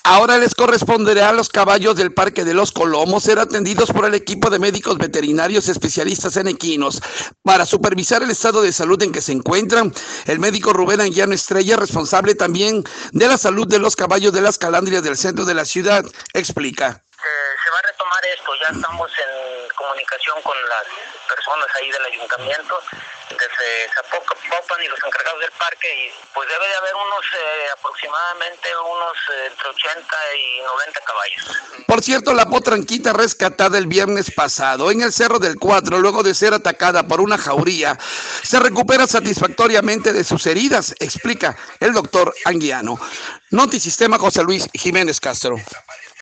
Ahora les corresponderá a los caballos del Parque de los Colomos ser atendidos por el equipo de médicos veterinarios especialistas en equinos. Para supervisar el estado de salud en que se encuentran, el médico Rubén Anguiano Estrella, responsable también de la salud de los caballos de las Calandrias del centro de la ciudad, explica. Se va a retomar esto, ya estamos en comunicación con las personas ahí del ayuntamiento, desde Zapopan y los encargados del parque, y pues debe de haber aproximadamente entre 80 y 90 caballos. Por cierto, la potranquita rescatada el viernes pasado en el Cerro del Cuatro, luego de ser atacada por una jauría, se recupera satisfactoriamente de sus heridas, explica el doctor Anguiano. Notisistema, José Luis Jiménez Castro.